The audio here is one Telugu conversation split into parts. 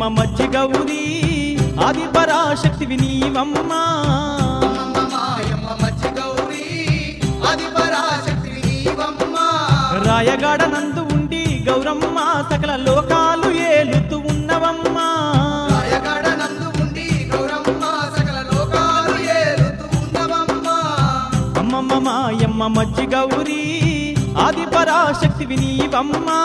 మజ్జి గౌరీ ఆది పరాశక్తివి నీవమ్మా రాయగాడ నందు ఉండి గౌరమ్మ సకల లోకాలు ఏలుతూ ఉన్నవమ్మా అమ్మమ్మ మాయమ్మ మజ్జి గౌరీ ఆది పరాశక్తివి నీవమ్మా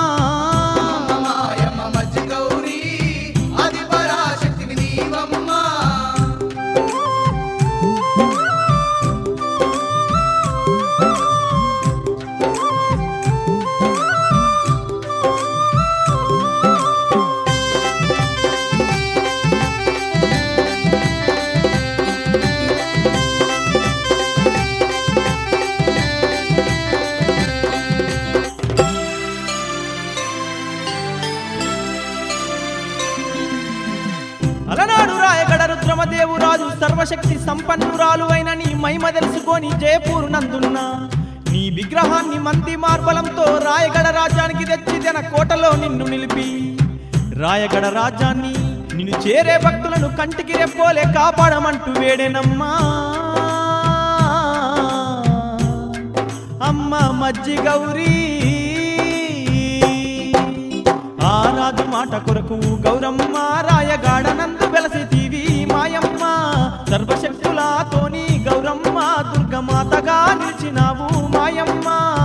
అలనాడు రాయగడ రుద్రమదేవురాజు సర్వశక్తి సంపన్నురాలు అయిన నీ మహిమ తెలుసుకొని జయపూరు నందున్నా నీ విగ్రహాన్ని మంది మార్బలంతో రాయగడ రాజ్యానికి తెచ్చి తన కోటలో నిన్ను నిలిపి రాయగడ రాజ్యాన్ని నిన్ను చేరే భక్తులను కంటికి రెప్పోలే కాపాడమంటూ వేడేనమ్మా అమ్మ మజ్జి గౌరీ ఆ రాజు మాట కొరకు గౌరమ్మ రాయగాడ నందు వెలసితీవి మాయమ్మ సర్వశక్తులతోని గౌరమ్మ దుర్గమాతగా నిలిచినావు మాయమ్మ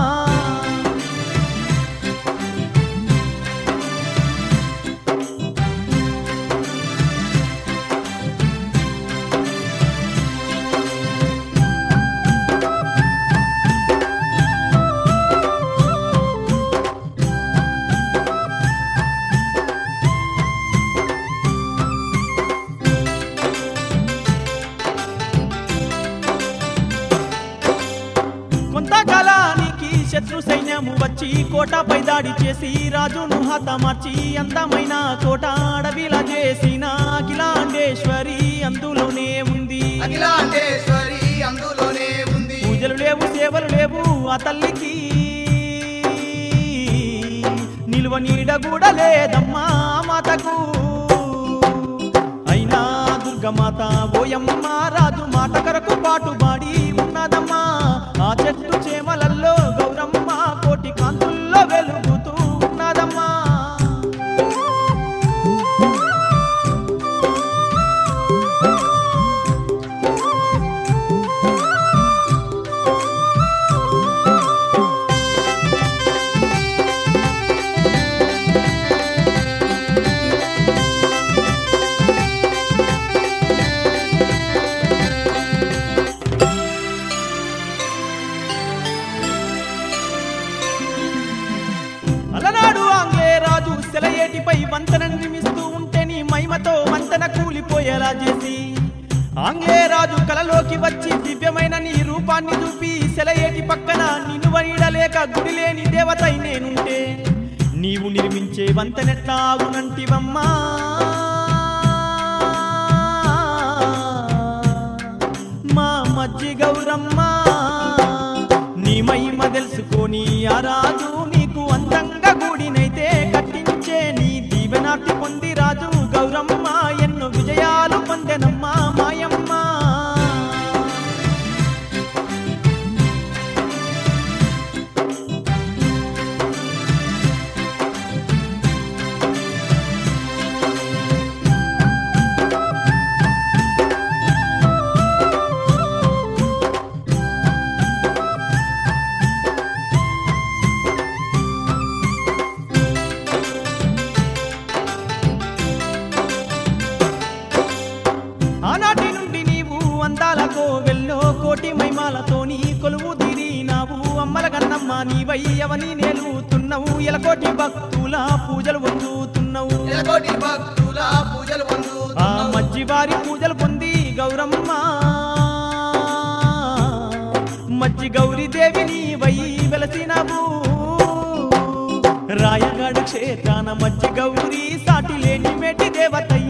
కొంతకాలానికి శత్రు సైన్యము వచ్చి కోటపై దాడి చేసి రాజును హతమార్చి అందమైన కోట అడవిలా చేసిన అఖిలాండేశ్వరి అందులోనే ఉంది పూజలు లేవు సేవలు లేవు ఆ తల్లికి నిలువ నీడ కూడా లేదమ్మా మాతకు అయినా దుర్గమాత ఓయమ్మ రాజు మాట కొరకు పాటుబాడి ఉన్నదమ్మా ఆ చెట్టు చేమలల్లో గౌరమ్మ కోటి కాంతుల్లో వెలుగుతూ ఉన్నదమ్మా అలనాడు ఆంగ్లేయ రాజు సెలయేటిపై వంతెన నిర్మిస్తూ ఉంటే నీ మహిమతో వంతెన కూలిపోయేలా చేసి ఆంగ్లేయ రాజు కలలోకి వచ్చి దివ్యమైన నీ రూపాన్ని చూపి సెలయేటి పక్కన నిన్ను నీడలేక గుడి లేని దేవతై నేనుంటే నీవు నిర్మించే వంతెనెట్లా ఆగునంటివమ్మా మా మజ్జి గౌరమ్మ నీ మహిమ తెలుసుకొని ఆ రాజు నీకు అందంగా గుడినైతే కట్టించే నీ దీవెనార్తి పొంది రాజు గౌరమ్మ ఎన్నో విజయాలు పొందెనమ్మా మాయమ్మ ఆనాటి నుండి నీవు అందాలకో వెళ్ళో కోటి మహిమాలతోని కొలువు తీరినావు అమ్మల కన్నమ్మ నీవై అవని నేలుతున్నావు ఎలకోటి భక్తుల పూజలు పొందుతున్నావు ఆ మజ్జి వారి పూజలు పొంది గౌరమ్మ మజ్జి గౌరీ దేవి నీవై వెలసినావు రాయగడ క్షేత్రాన మజ్జి గౌరీ సాటి లేని మేటి దేవత